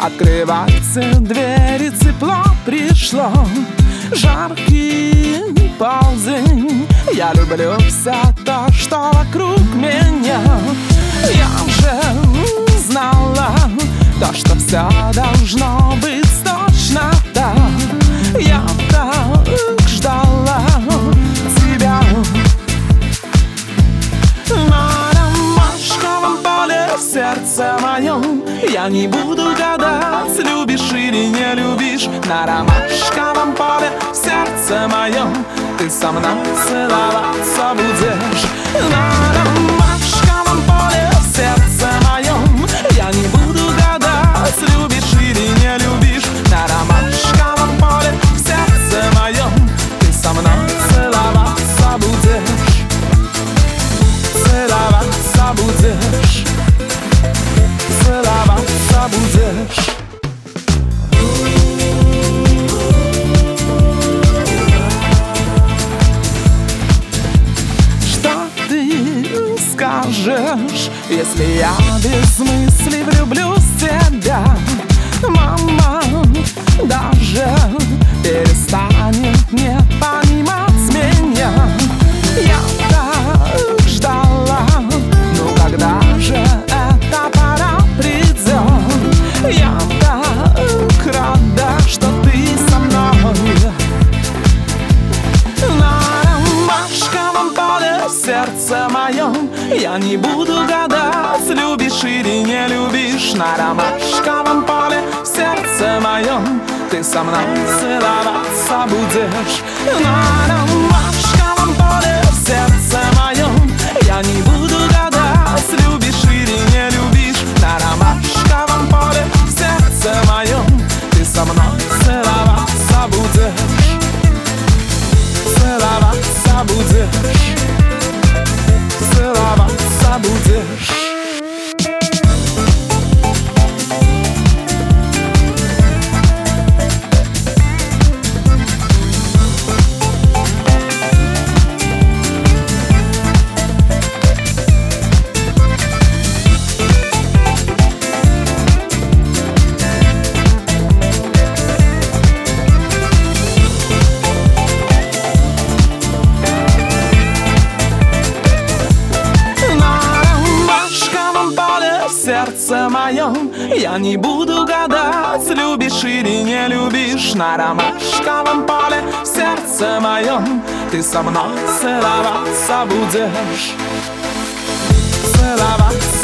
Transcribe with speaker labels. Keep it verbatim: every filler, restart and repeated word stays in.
Speaker 1: Открываются двери, тепло пришло, жаркий полдень. Я люблю все то, что вокруг меня. Я уже знала то, что все должно быть точно так. Я так ждала тебя. На ромашковом поле в сердце моем я не буду гадать, любишь или не любишь. На ромашковом поле в сердце моем ты со мной целоваться будешь. На ромашковом поле в сердце моем я не буду гадать, любишь или не любишь. На ромашковом поле в сердце моем ты со мной целоваться будешь. Целоваться будешь. Целоваться будешь. Что ты скажешь, если я без мысли влюблюсь в тебя? Мама даже перестанет не понимать меня. Я так ждала, ну когда же эта пора придет? Я так рада, что ты со мной. На ромашковом поле в сердце моем я не буду гадать, любишь или не любишь. На ромашковом поле в сердце моем ты со мной целоваться будешь. На ромашковом поле в сердце моем я не буду гадать, любишь или не любишь. На ромашковом поле в сердце моем ты со мной целоваться будешь. Целоваться будешь. Целоваться будешь. В сердце моем я не буду гадать, любишь или не любишь. На ромашковом поле в сердце моем ты со мной целоваться будешь. Целоваться